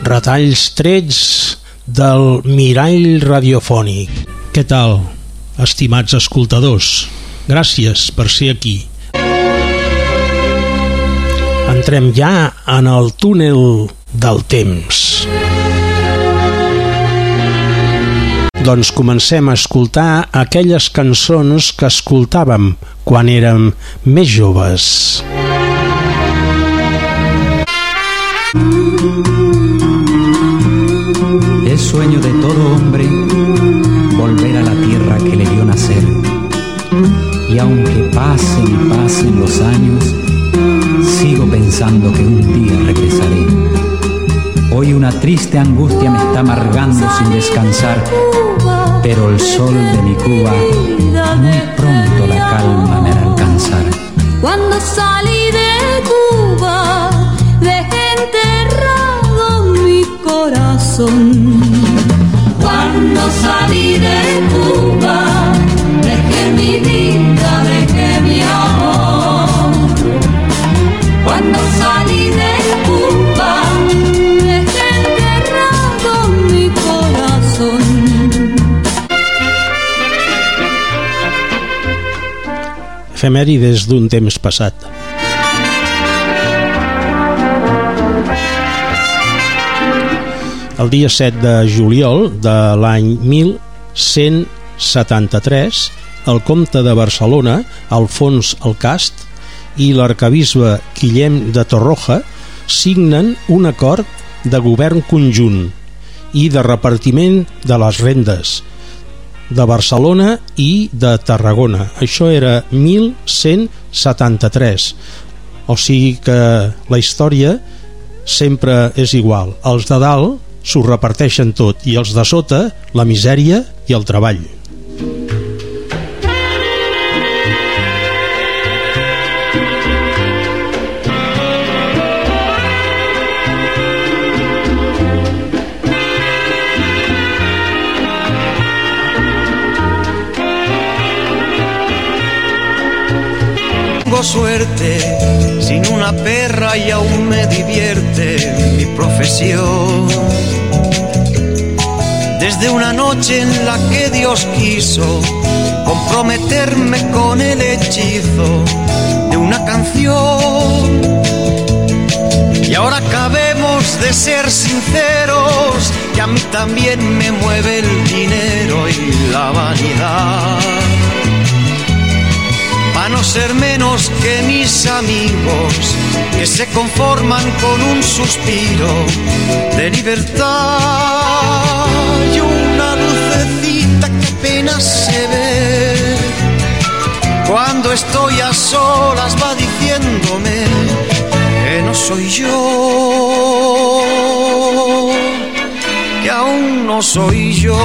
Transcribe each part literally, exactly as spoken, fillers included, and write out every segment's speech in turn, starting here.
retalls trets del mirall radiofònic. Què tal, estimats escoltadors? Gràcies per ser aquí. Entrem ja en el túnel del temps. Doncs comencem a escoltar aquelles cançons que escoltàvem quan érem més joves. Es sueño de todo hombre volver a la tierra que le vio nacer. Y aunque pasen y pasen los años, sigo pensando que un día regresaré. Hoy una triste angustia me está amargando sin descansar, pero el sol de mi Cuba muy pronto la calma me hará alcanzar. Cuando salí de Cuba dejé enterrado mi corazón. Cuando salí de Cuba dejé mi vida, dejé mi amor. Cuando salí de Cuba dejé enterrado mi corazón. Efemèrides d'un temps passat. El dia set de juliol de l'any mil cent setanta-tres, el comte de Barcelona, Alfons el Cast, i l'arquebisbe Guillem de Torroja signen un acord de govern conjunt i de repartiment de les rendes de Barcelona i de Tarragona. Això era mil cent setanta-tres. O sigui que la història sempre és igual. Els de dalt s'ho reparteixen tot i els de sota la misèria i el treball. Tengo suerte, sin una perra y aún me divierte mi profesión. Desde una noche en la que Dios quiso comprometerme con el hechizo de una canción. Y ahora acabemos de ser sinceros, que a mí también me mueve el dinero y la vanidad. A no ser menos que mis amigos, que se conforman con un suspiro de libertad y una lucecita que apenas se ve. Cuando estoy a solas va diciéndome que no soy yo, que aún no soy yo.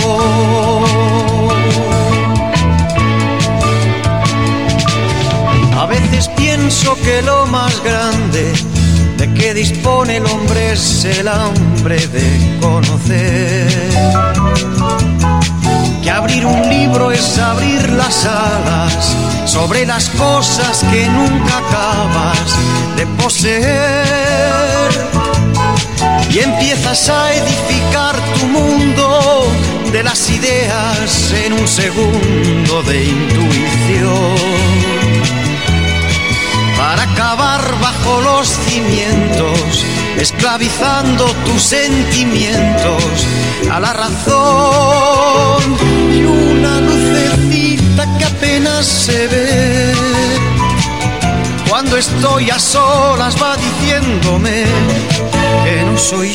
A veces pienso que lo más grande de que dispone el hombre es el hambre de conocer. Que abrir un libro es abrir las alas sobre las cosas que nunca acabas de poseer. Y empiezas a edificar tu mundo de las ideas en un segundo de intuición. Para acabar bajo los cimientos, esclavizando tus sentimientos a la razón. Y una lucecita que apenas se ve, cuando estoy a solas va diciéndome que no soy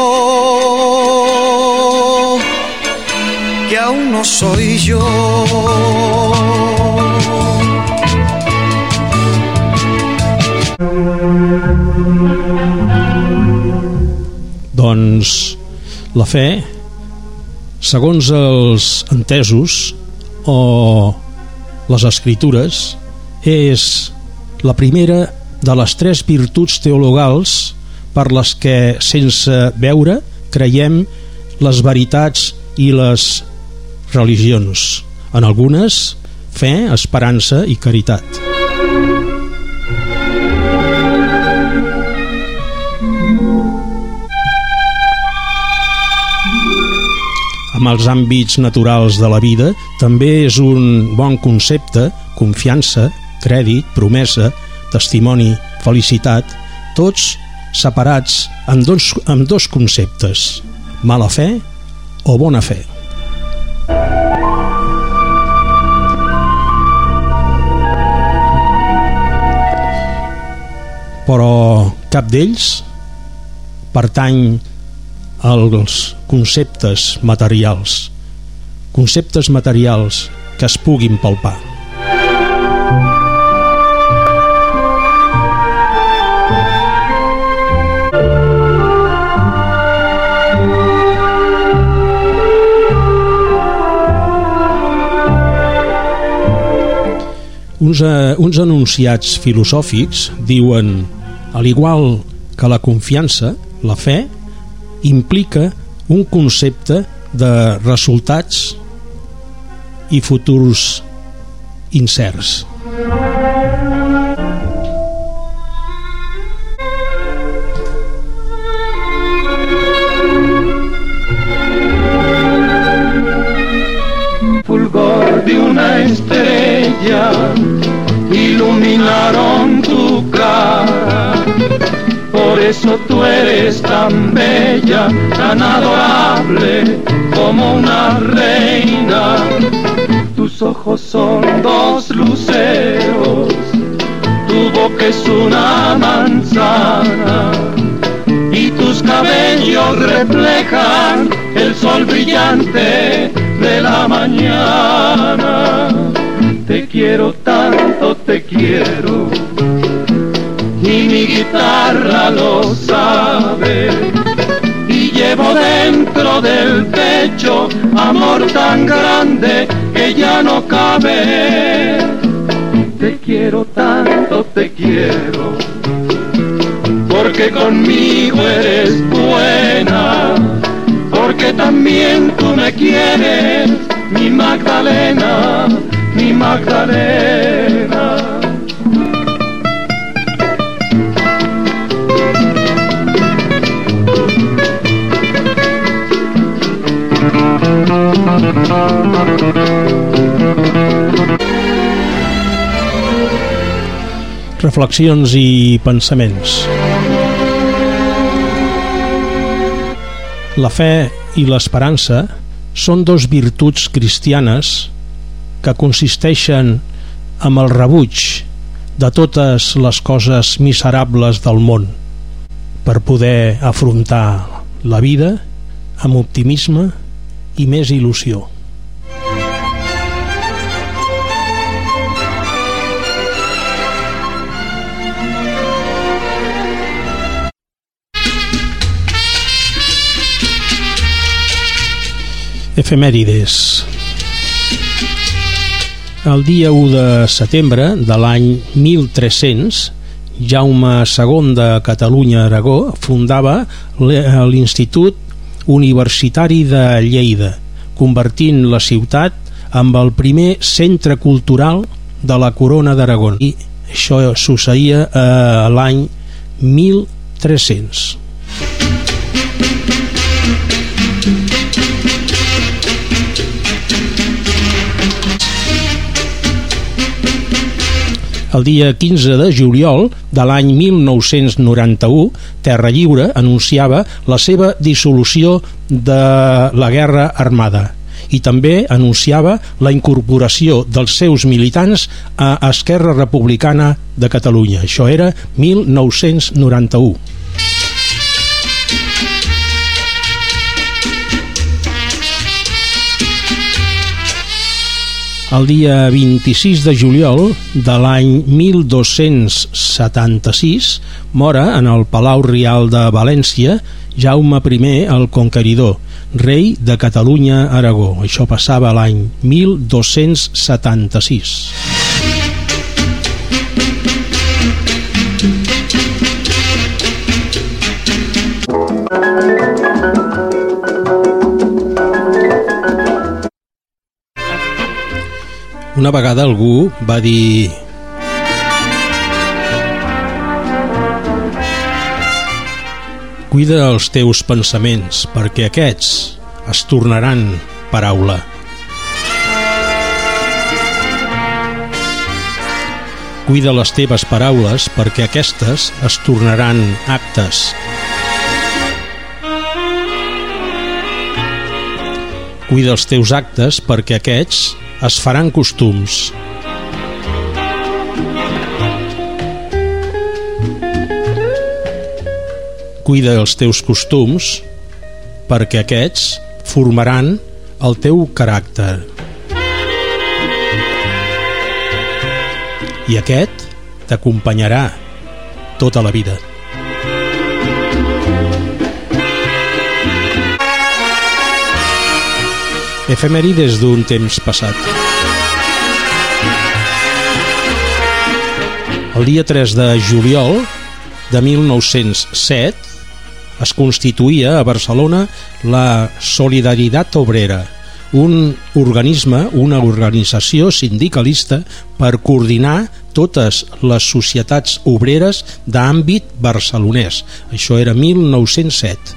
yo, que aún no soy yo. Doncs la fe, segons els entesos o les escritures, és la primera de les tres virtuts teologals per les que, sense veure, creiem les veritats i les religions. En algunes, fe, esperança i caritat. els àmbits naturals de la vida, també és un bon concepte, confiança, crèdit, promesa, testimoni, felicitat, tots separats en dos, en dos conceptes, mala fe o bona fe. Però cap d'ells pertany als conceptes materials, conceptes materials que es puguin palpar. Uns, eh, uns enunciats filosòfics diuen: al igual que la confiança, la fe implica un concepte de resultats i futurs incerts. Fulgor de una estrella iluminaron tu cara, por eso tú eres tan bella, tan adorable como una reina. Tus ojos son dos luceros, tu boca es una manzana y tus cabellos reflejan el sol brillante de la mañana. Te quiero tanto, te quiero, y mi guitarra lo sabe, y llevo dentro del pecho amor tan grande que ya no cabe. Te quiero tanto, te quiero, porque conmigo eres buena, porque también tú me quieres, mi Magdalena, mi Magdalena. Reflexions i pensaments. La fe i l'esperança són dos virtuts cristianes que consisteixen en el rebuig de totes les coses miserables del món per poder afrontar la vida amb optimisme i més il·lusió. Efemèrides. El dia u de setembre de l'any mil tres-cents, Jaume segon de Catalunya-Aragó fundava l'Institut Universitari de Lleida, convertint la ciutat amb el primer centre cultural de la Corona d'Aragó. I això succeïa a l'any mil tres-cents. El dia quinze de juliol de l'any mil nou-cents noranta-u, Terra Lliure anunciava la seva dissolució de la Guerra Armada i també anunciava la incorporació dels seus militants a Esquerra Republicana de Catalunya. Això era mil nou-cents noranta-u. El dia vint-i-sis de juliol de l'any mil dos-cents setanta-sis mora en el Palau Reial de València Jaume I el Conqueridor, rei de Catalunya-Aragó. Això passava l'any mil dos-cents setanta-sis. Una vegada algú va dir: cuida els teus pensaments, perquè aquests es tornaran paraula. Cuida les teves paraules perquè aquestes es tornaran actes. Cuida els teus actes perquè aquests es faran costums. Cuida els teus costums perquè aquests formaran el teu caràcter. I aquest t'acompanyarà tota la vida. Efemèrides d'un temps passat. El dia tres de juliol de mil nou-cents set es constituïa a Barcelona la Solidaritat Obrera, un organisme, una organització sindicalista per coordinar totes les societats obreres d'àmbit barcelonès. Això era mil nou-cents set.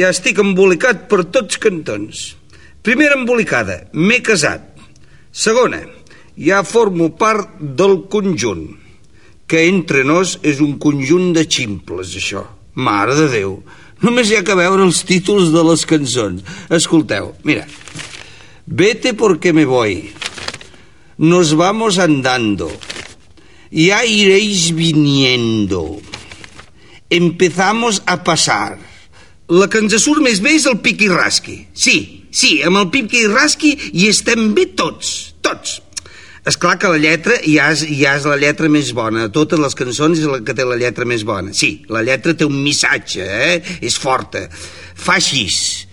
ja estic embolicat per tots cantons. Primera embolicada, m'he casat. Segona, ja formo part del conjunt, que entre nos és un conjunt de ximples, això. Mare de Déu, només hi ha que veure els títols de les cançons. Escolteu, mira. Vete porque me voy. Nos vamos andando. Ya iréis viniendo. Empezamos a pasar. La que ens surt més bé és el piqui-rasqui. Sí, sí, amb el piqui-rasqui hi estem bé tots, tots. És clar que la lletra ja és, ja és la lletra més bona. De totes les cançons és la que té la lletra més bona. Sí, la lletra té un missatge, eh? És forta. Fa així.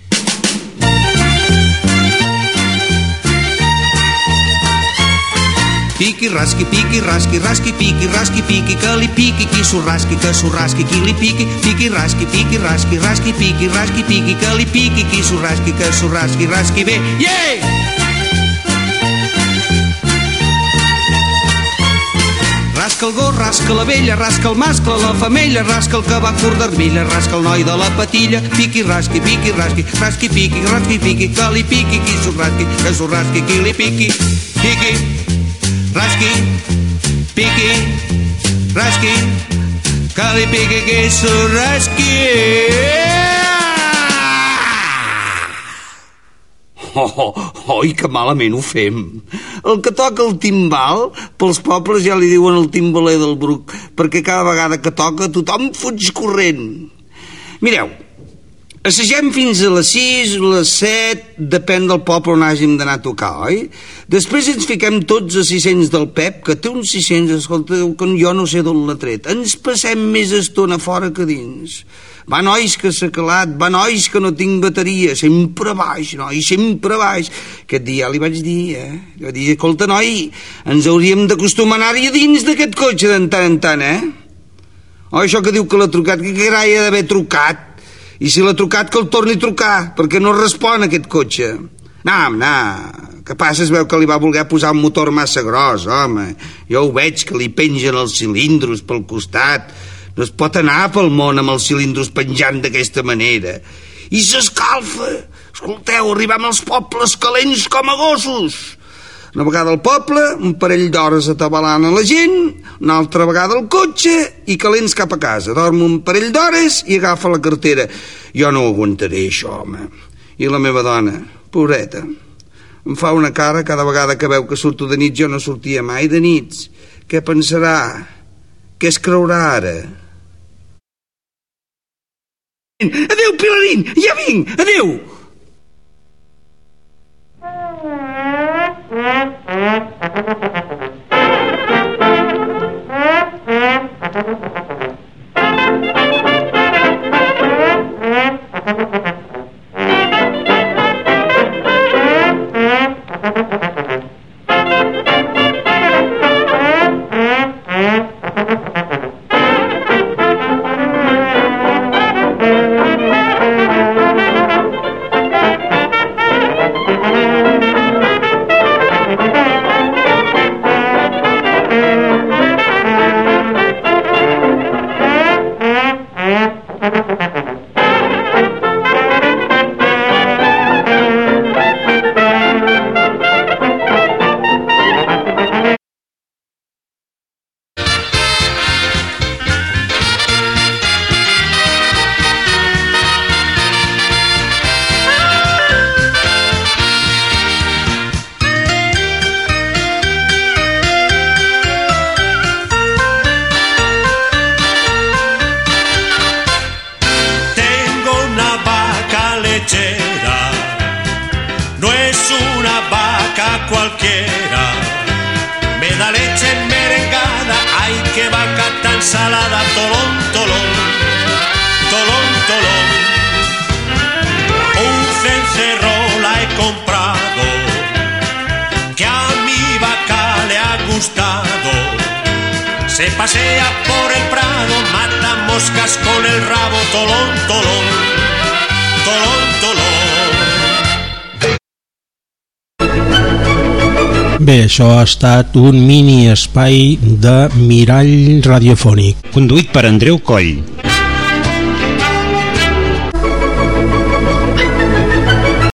Piqui, rasqui, piqui, rasqui, rasqui, piqui, rasqui, piqui, que li piqui, qui s'ho rasqui, que s'ho rasqui, qui li piqui, piqui, rasqui, piqui, rasqui, rasqui, piqui, rasqui, piqui, que li piqui, qui s'ho rasqui, que s'ho rasqui, rasqui bé. Yeah! Rasca el gos, rasca la vella, rasca el mascle, la femella, rasca el que va curt d'armilla, rasca el noi de la patilla, piqui, rasqui, piqui, rasqui, rasqui, piqui, rasqui, piqui, que li piqui, qui s'ho rasqui, que s'ho rasqui, qui li piqui, piqui, rasqui, piqui, rasqui, que li piqui, qui s'ho rasqui. Oh, oh, oi, que malament ho fem. El que toca el timbal, pels pobles ja li diuen el timbaler del Bruc, perquè cada vegada que toca tothom fuig corrent. Mireu, assagem fins a les sis, les set, depèn del poble on hàgim d'anar a tocar, oi? Després ens fiquem tots a sis-cents del Pep, que té uns sis-cents, escolta, que jo no sé d'on l'ha tret. Ens passem més estona fora que dins. Va, nois, que s'ha calat, va, nois, que no tinc bateria, sempre baix, nois, sempre baix. Aquest dia ja li vaig dir, eh? Li vaig dir, escolta, noi, ens hauríem d'acostumar a anar-hi a dins d'aquest cotxe d'en tant en tant, eh? Oh, això que diu que l'ha trucat, que carai ha d'haver trucat. I si l'ha trucat, que el torni a trucar, perquè no respon aquest cotxe. Anam, anar, que passa es veu que li va voler posar un motor massa gros, home. Jo ho veig, que li pengen els cilindros pel costat. No es pot anar pel món amb els cilindros penjant d'aquesta manera. I s'escalfa. Escolteu, arribem als pobles calents com a gossos. Una vegada al poble, un parell d'hores atabalant a la gent, una altra vegada al cotxe i calents cap a casa. Dormo un parell d'hores i agafa la cartera. Jo no ho aguantaré, això, home. I la meva dona, pobreta, em fa una cara cada vegada que veu que surto de nit. Jo no sortia mai de nits. Què pensarà? Què es creurà ara? Adéu, Pilarín, ja vinc, adéu. Cualquiera me da leche merengada, ay que vaca tan salada, tolón, tolón, tolón, tolón. Un cencerro la he comprado, que a mi vaca le ha gustado. Se pasea por el prado, mata moscas con el rabo, tolón, tolón, tolón, tolón. Bé, això ha estat un mini espai de mirall radiofònic. Conduït per Andreu Coll.